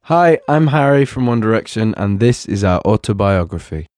Hi, I'm Harry from One Direction, and this is our autobiography.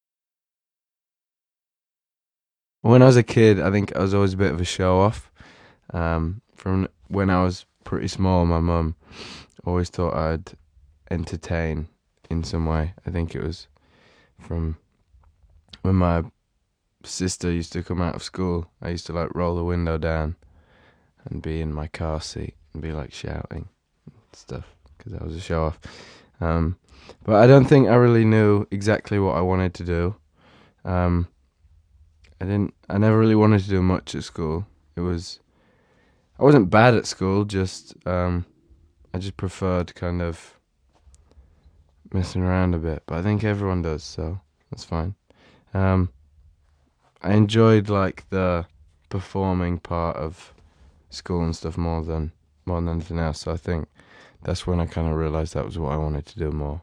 When I was a kid, I think I was always a bit of a show off. From when I was pretty small, my mum always thought I'd entertain in some way. I think it was from when my sister used to come out of school. I used to like roll the window down and be in my car seat and be like shouting and stuff because I was a show off. Um, but I don't think I really knew exactly what I wanted to do. Um, I never really wanted to do much at school. I wasn't bad at school, just I just preferred kind of messing around a bit. But I think everyone does, so that's fine. Um, I enjoyed like the performing part of school and stuff more than anything else. So I think that's when I kind of realized that was what I wanted to do more.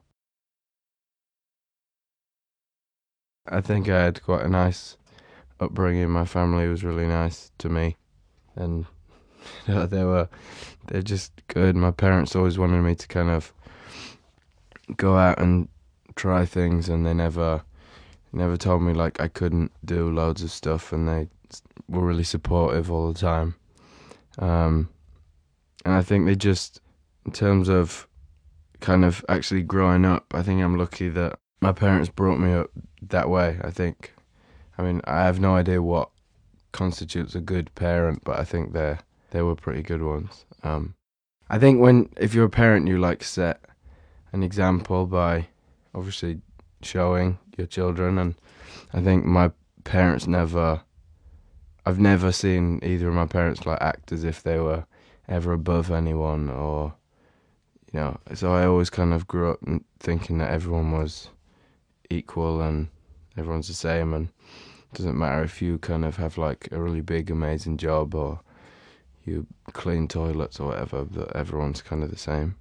I think I had quite a nice upbringing. My family was really nice to me, and they were they're just good. My parents always wanted me to kind of go out and try things, and they never told me like I couldn't do loads of stuff, and they were really supportive all the time. Um, and I think they just, in terms of kind of actually growing up, I think I'm lucky that my parents brought me up that way. I mean, I have no idea what constitutes a good parent, but I think they were pretty good ones. I think if you're a parent, you like set an example by obviously showing your children, and I think my parents never. I've never seen either of my parents like act as if they were ever above anyone, or So I always kind of grew up thinking that everyone was equal and everyone's the same, and it doesn't matter if you kind of have like a really big, amazing job or you clean toilets or whatever, that everyone's kind of the same.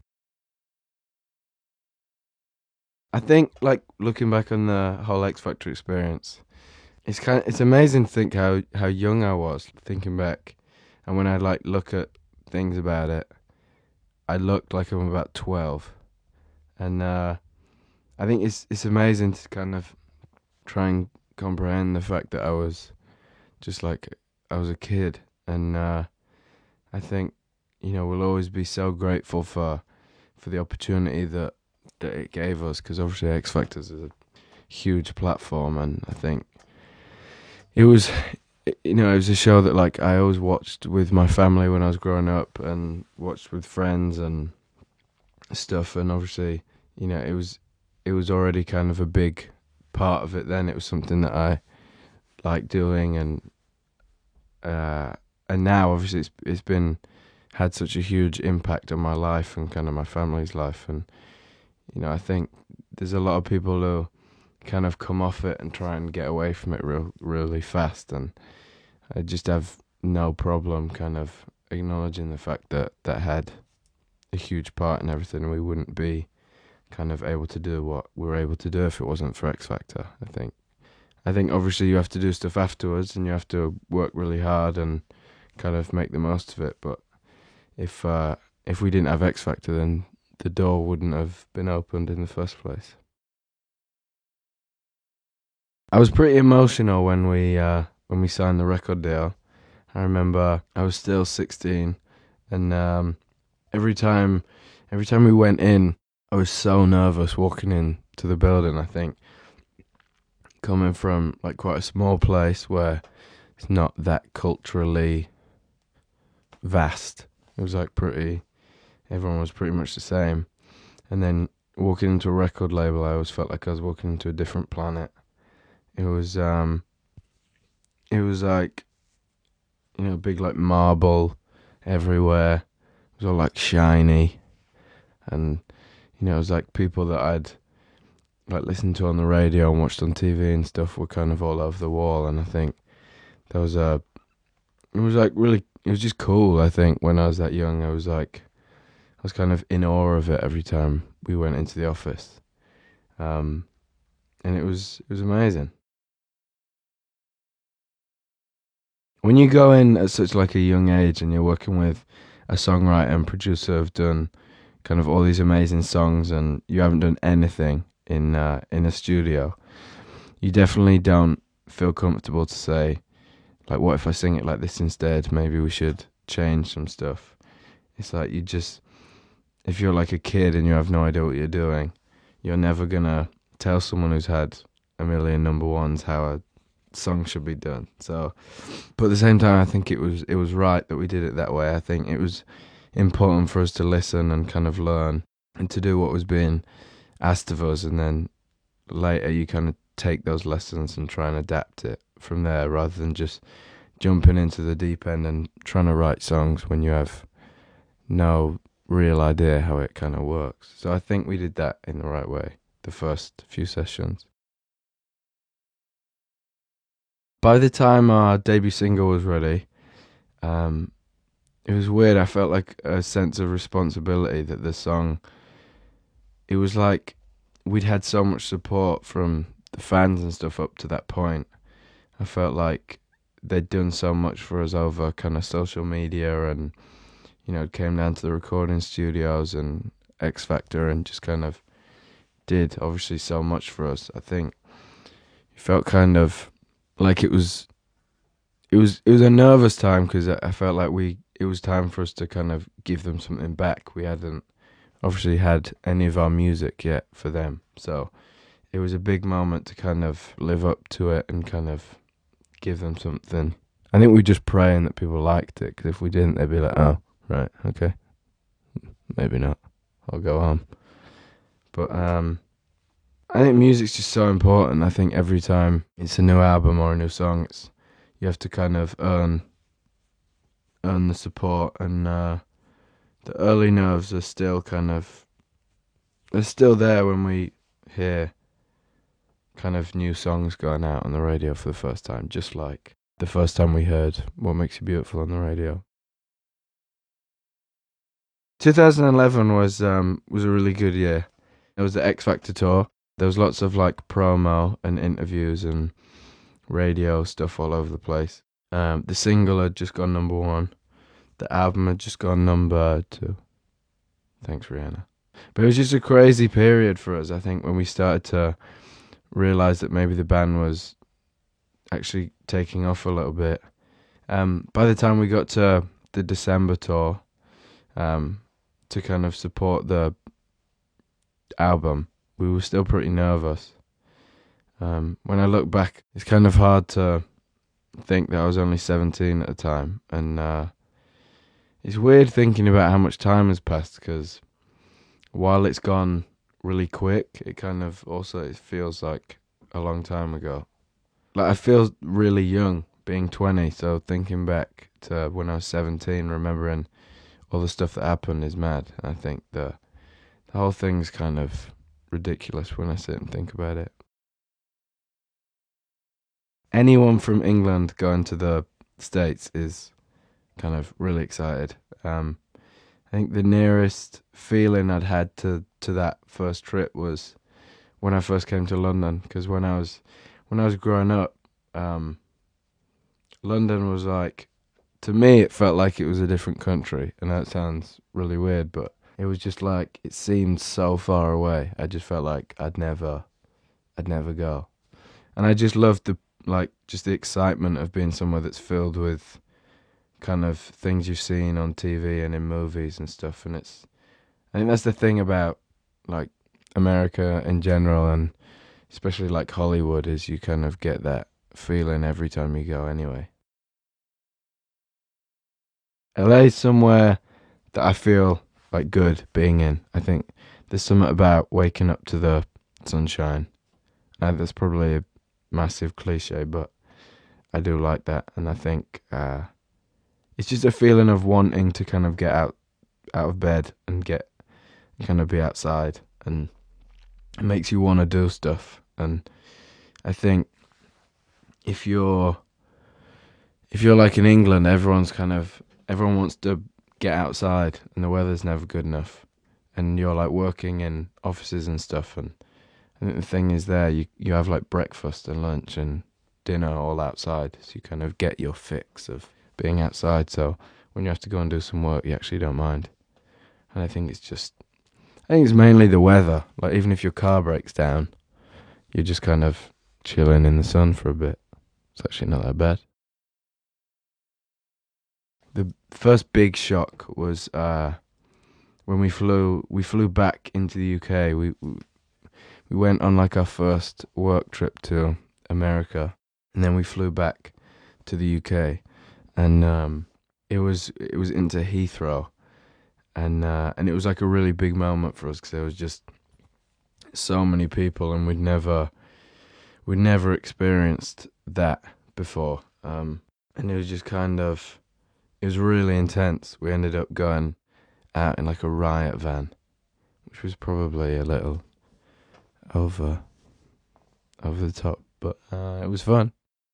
I think, like, looking back on the whole X Factor experience, it's amazing to think how young I was thinking back, and when I like look at things about it, I looked like I'm about 12, and I think it's amazing to kind of try and comprehend the fact that I was just like I was a kid, and I think we'll always be so grateful for the opportunity that it gave us, because obviously X Factors is a huge platform, and I think it was it was a show that like I always watched with my family when I was growing up, and watched with friends and stuff, and obviously it was already kind of a big part of it then. It was something that I liked doing, uh, and now obviously it's been had such a huge impact on my life and kind of my family's life, and I think there's a lot of people who kind of come off it and try and get away from it really fast, and I just have no problem kind of acknowledging the fact that that had a huge part in everything. We wouldn't be kind of able to do what we were able to do if it wasn't for X Factor. I think obviously you have to do stuff afterwards, and you have to work really hard and kind of make the most of it. But if we didn't have X Factor, then the door wouldn't have been opened in the first place. I was pretty emotional when we signed the record deal. I remember I was still 16, and every time every time we went in, I was so nervous walking in to the building. I think coming from like quite a small place where it's not that culturally vast, it was like pretty. Everyone was pretty much the same, and then walking into a record label, I always felt like I was walking into a different planet. It was it was like big like marble everywhere. It was all like shiny, and it was like people that I'd like listened to on the radio and watched on TV and stuff were kind of all over the wall. And I think there was a it was like really it was just cool. I think when I was that young, I was kind of in awe of it every time we went into the office, um, and it was amazing. When you go in at such like a young age and you're working with a songwriter and producer who've done kind of all these amazing songs and you haven't done anything in a studio, you definitely don't feel comfortable to say, like, what if I sing it like this instead? Maybe we should change some stuff. It's like you just, if you're like a kid and you have no idea what you're doing, you're never gonna tell someone who's had a million number ones how a song should be done. So, but at the same time, I think it was right that we did it that way. I think it was important for us to listen and kind of learn and to do what was being asked of us, and then later you kind of take those lessons and try and adapt it from there, rather than just jumping into the deep end and trying to write songs when you have no real idea how it kind of works. So I think we did that in the right way the first few sessions. By the time our debut single was ready, it was weird. I felt like a sense of responsibility that the song, it was like we'd had so much support from the fans and stuff up to that point. I felt like they'd done so much for us over kind of social media, and it came down to the recording studios and X Factor, and just kind of did obviously so much for us. I think it felt kind of like it was a nervous time, because I felt like it was time for us to kind of give them something back. We hadn't obviously had any of our music yet for them, so it was a big moment to kind of live up to it and kind of give them something. I think we were just praying that people liked it, because if we didn't, they'd be like, oh, right, okay, maybe not, I'll go home. But I think music's just so important. I think every time it's a new album or a new song, you have to kind of earn the support, and the early nerves are still they're still there when we hear kind of new songs going out on the radio for the first time, just like the first time we heard What Makes You Beautiful on the radio. 2011 was a really good year. It was the X Factor tour. There was lots of like promo and interviews and radio stuff all over the place. The single had just gone number 1. The album had just gone number 2. Thanks, Rihanna. But it was just a crazy period for us, I think, when we started to realise that maybe the band was actually taking off a little bit. By the time we got to the December tour, to kind of support the album, we were still pretty nervous. When I look back, it's kind of hard to think that I was only 17 at the time, and it's weird thinking about how much time has passed, because while it's gone really quick, it kind of also it feels like a long time ago. Like, I feel really young being 20, so thinking back to when I was 17, remembering all the stuff that happened is mad. I think the whole thing's kind of ridiculous when I sit and think about it. Anyone from England going to the States is kind of really excited. I think the nearest feeling I'd had to that first trip was when I first came to London, because when I was growing up, London was like, to me, it felt like it was a different country, and that sounds really weird, but it was just like, it seemed so far away. I just felt like I'd never go. And I just loved the excitement of being somewhere that's filled with kind of things you've seen on TV and in movies and stuff. And I think that's the thing about like America in general, and especially like Hollywood, is you kind of get that feeling every time you go anyway. LA is somewhere that I feel like good being in. I think there's something about waking up to the sunshine. That's probably a massive cliche, but I do like that, and I think it's just a feeling of wanting to kind of get out of bed and kind of be outside, and it makes you want to do stuff. And I think if you're like in England, everyone wants to get outside, and the weather's never good enough, and you're like working in offices and stuff, and I think the thing is there, you have like breakfast and lunch and dinner all outside, so you kind of get your fix of being outside. So when you have to go and do some work, you actually don't mind. And I think it's just I think it's mainly the weather. Like even if your car breaks down, you're just kind of chilling in the sun for a bit. It's actually not that bad. The first big shock was when we flew back into the UK. We went on like our first work trip to America, and then we flew back to the UK, and it was into Heathrow, and it was like a really big moment for us because there was just so many people, and we'd never experienced that before, and it was just kind of it was really intense. We ended up going out in like a riot van, which was probably a little over over the top, but it was fun.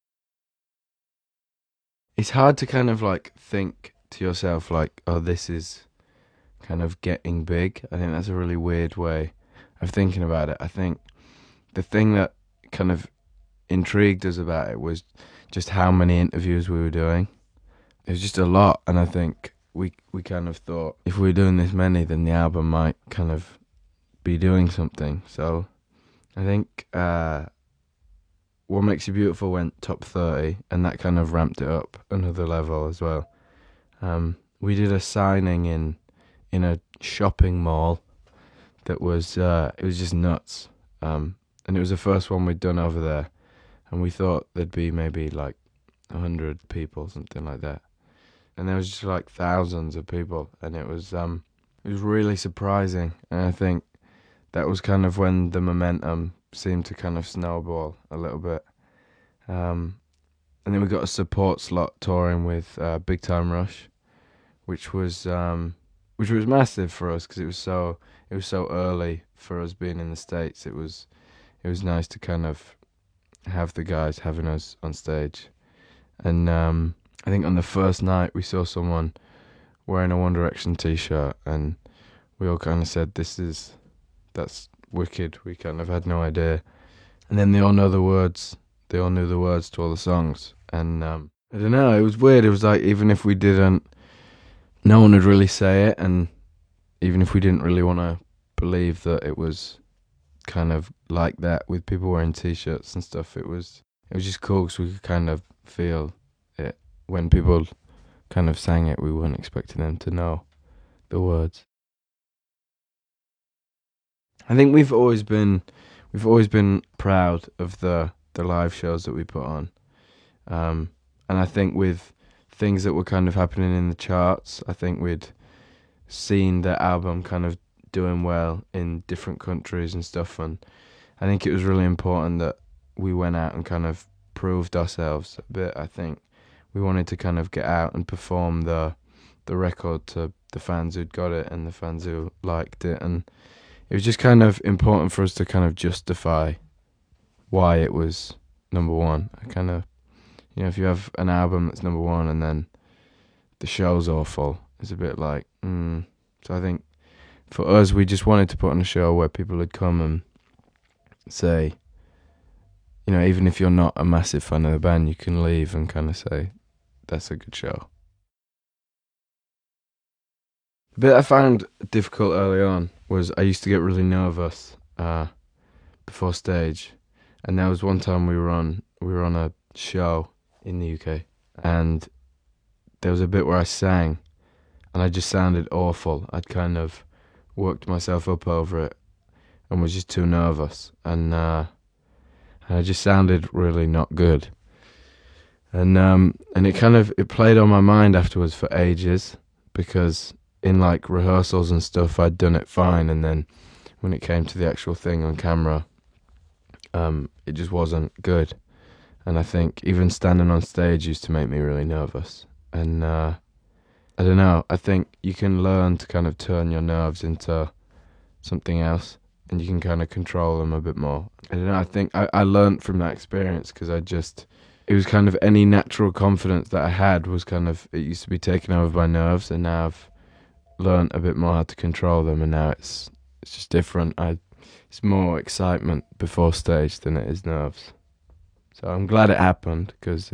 It's hard to kind of like think to yourself like, oh, this is kind of getting big. I think that's a really weird way of thinking about it. I think the thing that kind of intrigued us about it was just how many interviews we were doing. It was just a lot, and I think we kind of thought if we were doing this many, then the album might kind of be doing something. So I think What Makes You Beautiful went top 30, and that kind of ramped it up another level as well. We did a signing in a shopping mall that was it was just nuts. And it was the first one we'd done over there, and we thought there'd be maybe like 100 people, something like that, and there was just like thousands of people, and it was really surprising, and I think that was kind of when the momentum seemed to kind of snowball a little bit. Um, and then we got a support slot touring with Big Time Rush, which was massive for us because it was so early for us being in the States. It was nice to kind of have the guys having us on stage, and I think on the first night we saw someone wearing a One Direction t-shirt, and we all kind of said, that's wicked. We kind of had no idea. And then they all know the words. They all knew the words to all the songs. And I don't know, it was weird. It was like, even if we didn't, no one would really say it. And even if we didn't really want to believe that it was kind of like that with people wearing t-shirts and stuff, it was just cool because we could kind of feel it. When people kind of sang it, we weren't expecting them to know the words. I think we've always been proud of the live shows that we put on, and I think with things that were kind of happening in the charts, I think we'd seen the album kind of doing well in different countries and stuff, and I think it was really important that we went out and kind of proved ourselves a bit. I think we wanted to kind of get out and perform the record to the fans who'd got it and the fans who liked it, and it was just kind of important for us to kind of justify why it was number one. I kind of, if you have an album that's number one and then the show's awful, it's a bit like, So I think for us, we just wanted to put on a show where people would come and say, even if you're not a massive fan of the band, you can leave and kind of say, that's a good show. The bit I found difficult early on was I used to get really nervous before stage, and there was one time we were on a show in the UK, and there was a bit where I sang, and I just sounded awful. I'd kind of worked myself up over it, and was just too nervous, and I just sounded really not good, and it played on my mind afterwards for ages because in like rehearsals and stuff, I'd done it fine, and then when it came to the actual thing on camera, it just wasn't good. And I think even standing on stage used to make me really nervous. And I don't know. I think you can learn to kind of turn your nerves into something else, and you can kind of control them a bit more. I don't know. I think I learned from that experience because it was kind of any natural confidence that I had was kind of, it used to be taken over by nerves, and now I've learned a bit more how to control them, and now it's just different. It's more excitement before stage than it is nerves. So I'm glad it happened because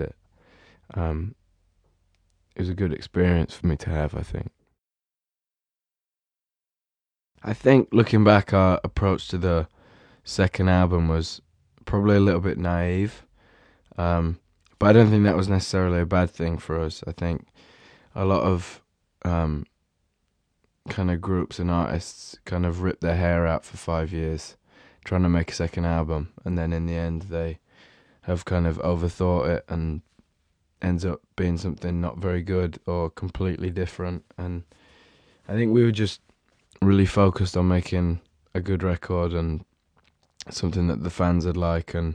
it was a good experience for me to have, I think. I think looking back, our approach to the second album was probably a little bit naive. Um, but I don't think that was necessarily a bad thing for us. I think a lot of um, kind of groups and artists kind of rip their hair out for 5 years trying to make a second album, and then in the end they have kind of overthought it and ends up being something not very good or completely different. And I think we were just really focused on making a good record and something that the fans would like. And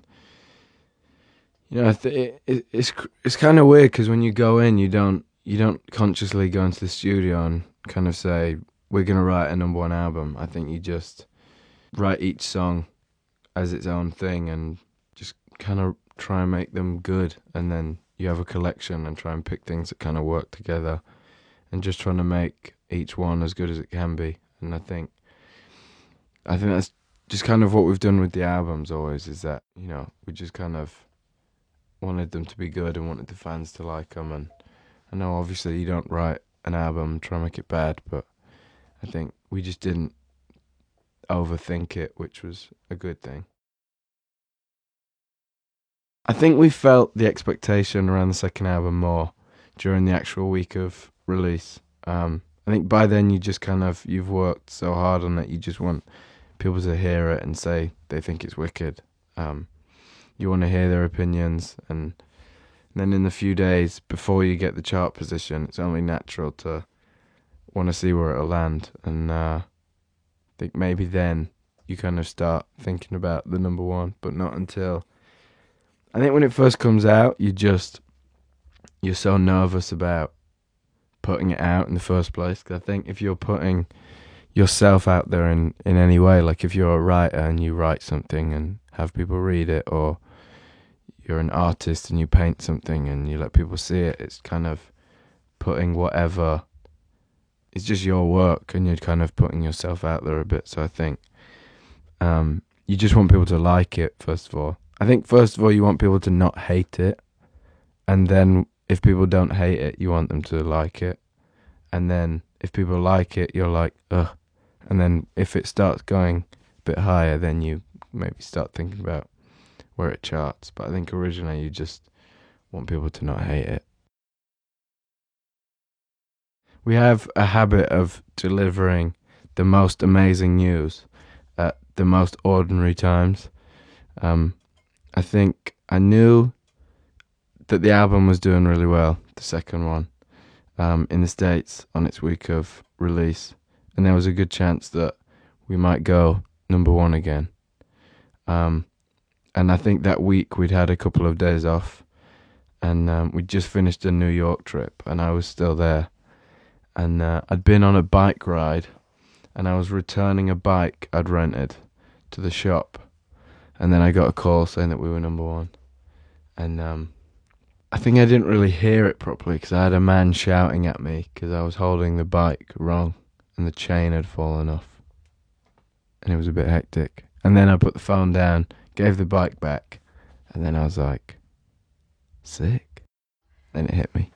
it's kind of weird because when you go in, you don't consciously go into the studio and kind of say we're gonna write a number one album. I think you just write each song as its own thing and just kind of try and make them good, and then you have a collection and try and pick things that kind of work together, and just trying to make each one as good as it can be. And I think that's just kind of what we've done with the albums always, is that we just kind of wanted them to be good and wanted the fans to like them. And I know obviously you don't write an album and try and make it bad, but I think we just didn't overthink it, which was a good thing. I think we felt the expectation around the second album more during the actual week of release. I think by then you've worked so hard on it, you just want people to hear it and say they think it's wicked. Um, you want to hear their opinions, and then in the few days before you get the chart position, it's only natural to want to see where it'll land. And I think maybe then you kind of start thinking about the number one, but not until. I think when it first comes out, you're so nervous about putting it out in the first place. 'Cause I think if you're putting yourself out there in any way, like if you're a writer and you write something and have people read it, or you're an artist and you paint something and you let people see it, it's kind of putting whatever. It's just your work, and you're kind of putting yourself out there a bit. So I think you just want people to like it, first of all. I think, first of all, you want people to not hate it. And then if people don't hate it, you want them to like it. And then if people like it, you're like, ugh. And then if it starts going a bit higher, then you maybe start thinking about where it charts. But I think originally you just want people to not hate it. We have a habit of delivering the most amazing news at the most ordinary times. Um, I think I knew that the album was doing really well, the second one, in the States on its week of release. And there was a good chance that we might go number one again. Um, and I think that week we'd had a couple of days off, and we'd just finished a New York trip, and I was still there. And I'd been on a bike ride, and I was returning a bike I'd rented to the shop. And then I got a call saying that we were number one. And I think I didn't really hear it properly because I had a man shouting at me because I was holding the bike wrong and the chain had fallen off. And it was a bit hectic. And then I put the phone down, gave the bike back, and then I was like, sick. Then it hit me.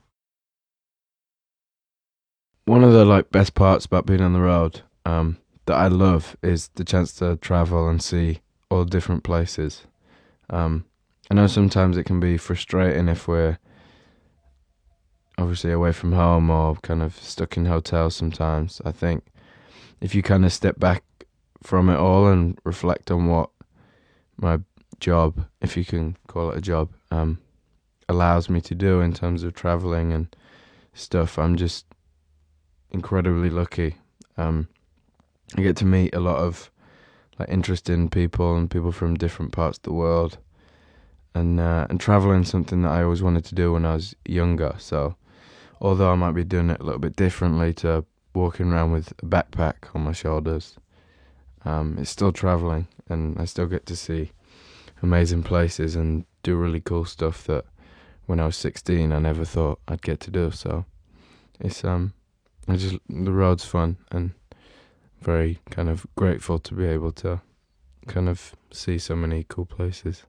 One of the best parts about being on the road, that I love, is the chance to travel and see all different places. I know sometimes it can be frustrating if we're obviously away from home or kind of stuck in hotels sometimes. I think if you kind of step back from it all and reflect on what my job, if you can call it a job, allows me to do in terms of traveling and stuff, I'm just incredibly lucky. I get to meet a lot of interesting people and people from different parts of the world, and traveling something that I always wanted to do when I was younger. So although I might be doing it a little bit differently to walking around with a backpack on my shoulders, it's still traveling, and I still get to see amazing places and do really cool stuff that when I was 16 I never thought I'd get to do. So it's the road's fun, and very kind of grateful to be able to kind of see so many cool places.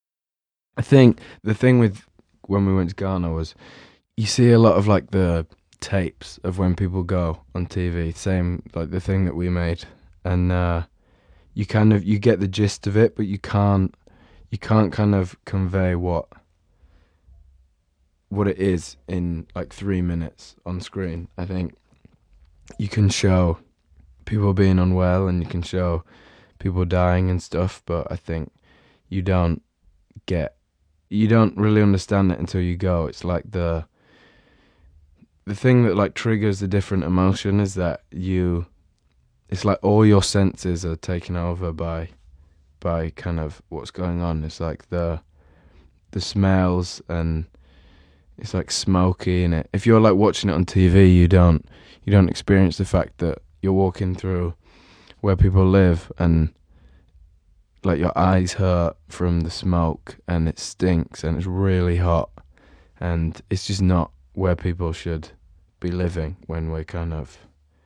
I think the thing with when we went to Ghana was you see a lot of the tapes of when people go on TV, same like the thing that we made, and you get the gist of it, but you can't kind of convey what it is in like 3 minutes on screen. I think you can show people being unwell and you can show people dying and stuff, but I think you don't you don't really understand it until you go. It's like the thing that like triggers a different emotion is that it's like all your senses are taken over by kind of what's going on. It's like the smells, and it's like smoky in it. If you're like watching it on TV, you don't experience the fact that you're walking through where people live, and like your eyes hurt from the smoke, and it stinks, and it's really hot, and it's just not where people should be living when we're kind of,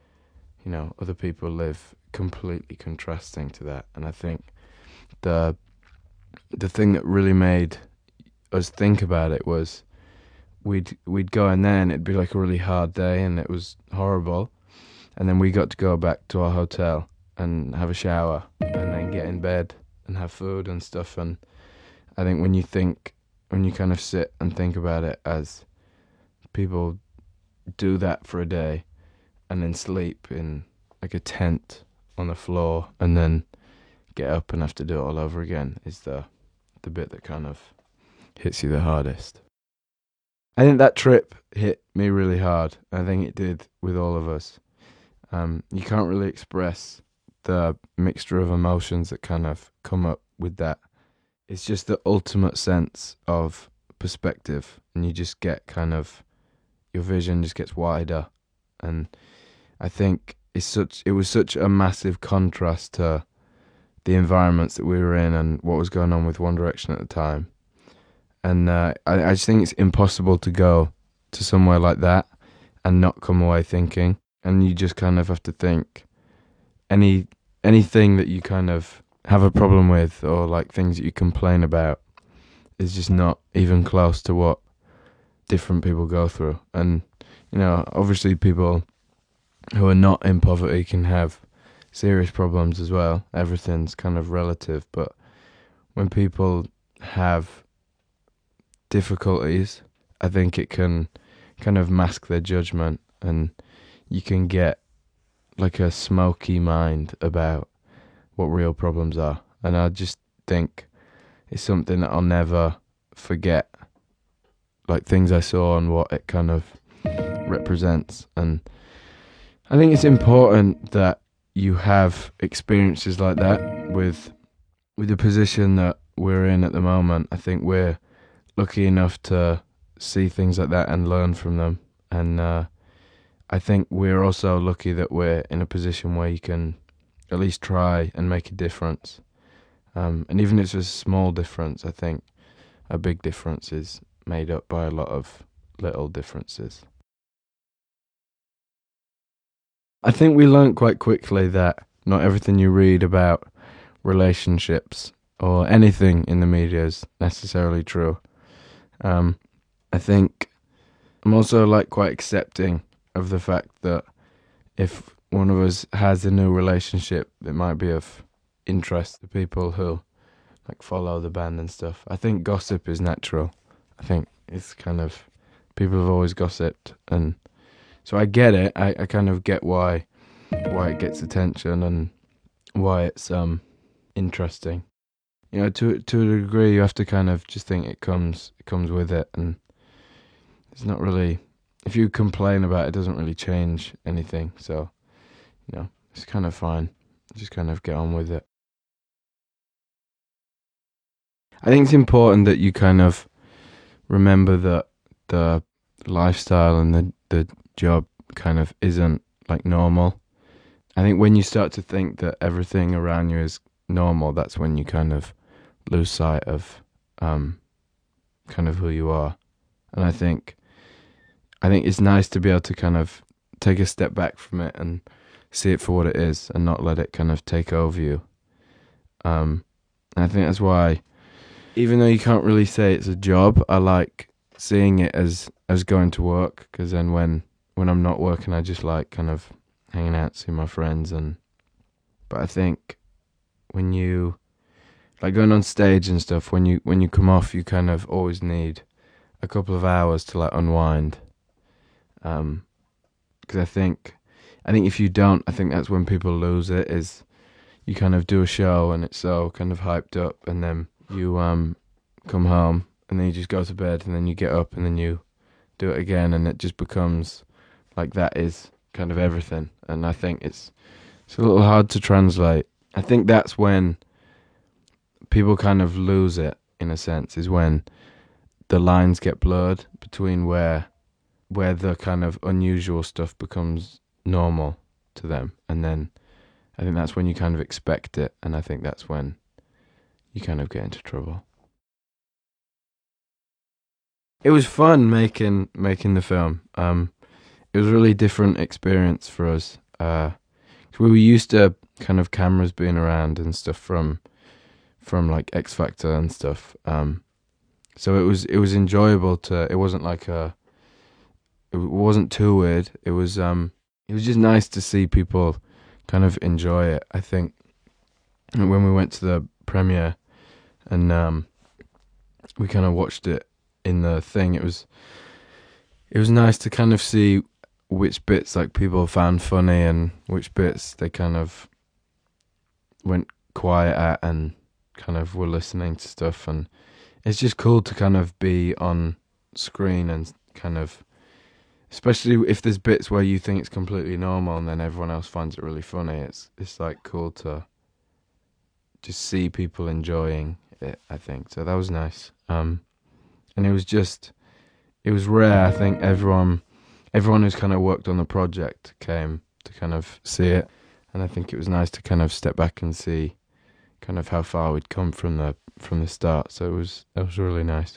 other people live completely contrasting to that. And I think the thing that really made us think about it was we'd go in there and it'd be like a really hard day and it was horrible, and then we got to go back to our hotel and have a shower and then get in bed and have food and stuff. And I think when you kind of sit and think about it as people do that for a day and then sleep in like a tent on the floor and then get up and have to do it all over again, is the bit that kind of hits you the hardest. I think that trip hit me really hard. I think it did with all of us. You can't really express the mixture of emotions that kind of come up with that. It's just the ultimate sense of perspective, and you just get kind of, your vision just gets wider. And I think it was such a massive contrast to the environments that we were in and what was going on with One Direction at the time. And I just think it's impossible to go to somewhere like that and not come away thinking. And you just kind of have to think anything that you kind of have a problem with, or like things that you complain about, is just not even close to what different people go through. And obviously people who are not in poverty can have serious problems as well. Everything's kind of relative, but when people have difficulties, I think it can kind of mask their judgment, and you can get like a smoky mind about what real problems are. And I just think it's something that I'll never forget, like things I saw and what it kind of represents. And I think it's important that you have experiences like that with the position that we're in at the moment. I think we're lucky enough to see things like that and learn from them. And I think we're also lucky that we're in a position where you can at least try and make a difference. And even if it's a small difference, I think a big difference is made up by a lot of little differences. I think we learned quite quickly that not everything you read about relationships or anything in the media is necessarily true. I think I'm also like quite accepting of the fact that if one of us has a new relationship, it might be of interest to people who like follow the band and stuff. I think gossip is natural. I think it's kind of, people have always gossiped, and so I get it. I kind of get why it gets attention and why it's interesting. To a degree, you have to kind of just think it comes with it, and it's not really, if you complain about it, it doesn't really change anything. So, it's kind of fine. Just kind of get on with it. I think it's important that you kind of remember that the lifestyle and the job kind of isn't like normal. I think when you start to think that everything around you is normal, that's when you kind of lose sight of kind of who you are. And I think it's nice to be able to kind of take a step back from it and see it for what it is and not let it kind of take over you. And I think that's why, even though you can't really say it's a job, I like seeing it as going to work, because then when when I'm not working, I just like kind of hanging out, seeing my friends, but I think when you like going on stage and stuff, when you come off, you kind of always need a couple of hours to like unwind. Because I think if you don't, I think that's when people lose it. Is you kind of do a show and it's so kind of hyped up, and then you come home and then you just go to bed, and then you get up and then you do it again, and it just becomes like that is kind of everything. And I think it's a little hard to translate. I think that's when people kind of lose it in a sense, is when the lines get blurred between where the kind of unusual stuff becomes normal to them, and then I think that's when you kind of expect it, and I think that's when you kind of get into trouble. It was fun making the film. It was a really different experience for us. 'Cause we were used to kind of cameras being around and stuff from like X Factor and stuff. So it was enjoyable to. It wasn't like it wasn't too weird. It was just nice to see people kind of enjoy it. I think when we went to the premiere and we kind of watched it in the thing, it was nice to kind of see which bits like people found funny and which bits they kind of went quiet at and kind of were listening to stuff. And it's just cool to kind of be on screen and kind of, especially if there's bits where you think it's completely normal and then everyone else finds it really funny. It's like cool to just see people enjoying it, I think. So that was nice. And it was rare. I think everyone who's kind of worked on the project came to kind of see it, and I think it was nice to kind of step back and see kind of how far we'd come from the start. So that was really nice.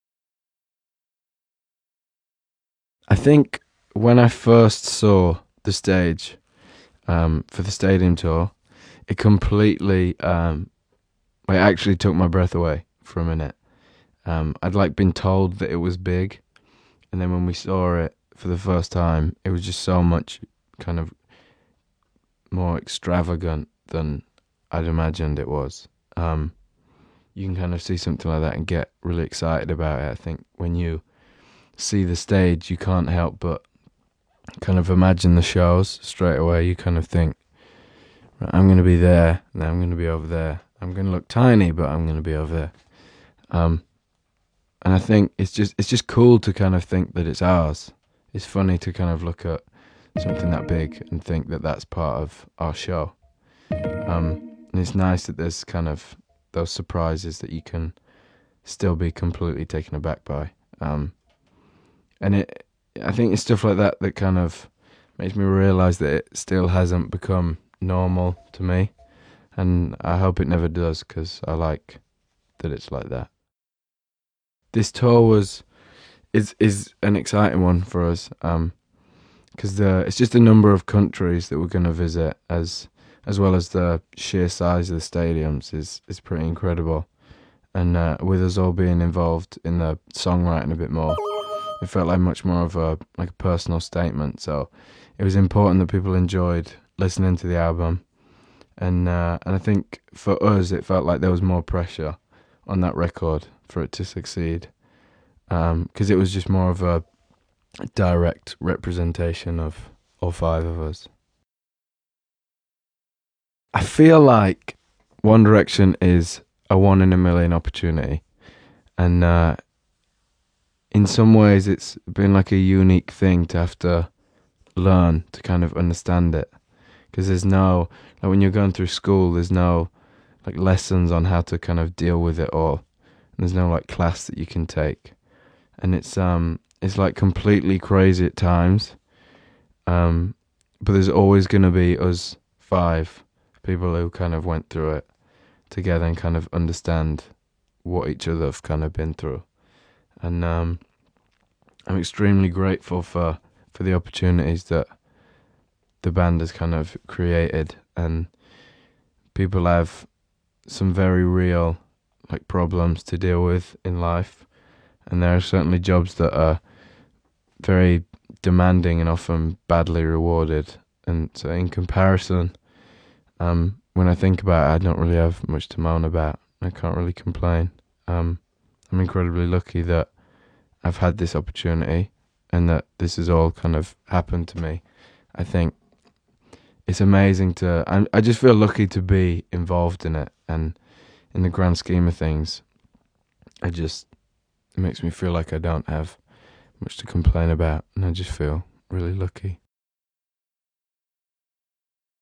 I think when I first saw the stage for the stadium tour, it completely it actually took my breath away for a minute. I'd like been told that it was big, and then when we saw it for the first time, it was just so much kind of more extravagant than I'd imagined it was. You can kind of see something like that and get really excited about it. I think when you see the stage, you can't help but kind of imagine the shows straight away. You kind of think, right, I'm going to be there, and I'm going to be over there. I'm going to look tiny, but I'm going to be over there. And I think it's just cool to kind of think that it's ours. It's funny to kind of look at something that big and think that that's part of our show. And it's nice that there's kind of those surprises that you can still be completely taken aback by. I think it's stuff like that that kind of makes me realize that it still hasn't become normal to me, and I hope it never does, because I like that it's like that. This tour is an exciting one for us, because it's just a number of countries that we're going to visit, as well as the sheer size of the stadiums is pretty incredible. And with us all being involved in the songwriting a bit more, it felt like much more of a personal statement. So it was important that people enjoyed listening to the album, and I think for us it felt like there was more pressure on that record for it to succeed, because it was just more of a direct representation of all five of us. I feel like One Direction is a one in a million opportunity, and in some ways it's been like a unique thing to have to learn to kind of understand it, because there's no, like when you're going through school, there's no like lessons on how to kind of deal with it all, and there's no like class that you can take, and it's like completely crazy at times, but there's always going to be us five people who kind of went through it together and kind of understand what each other have kind of been through. And I'm extremely grateful for the opportunities that the band has kind of created. And people have some very real like problems to deal with in life, and there are certainly jobs that are very demanding and often badly rewarded. And so, in comparison, when I think about it, I don't really have much to moan about. I can't really complain. I'm incredibly lucky that I've had this opportunity and that this has all kind of happened to me. I think it's amazing I just feel lucky to be involved in it. And in the grand scheme of things, it makes me feel like I don't have much to complain about. And I just feel really lucky.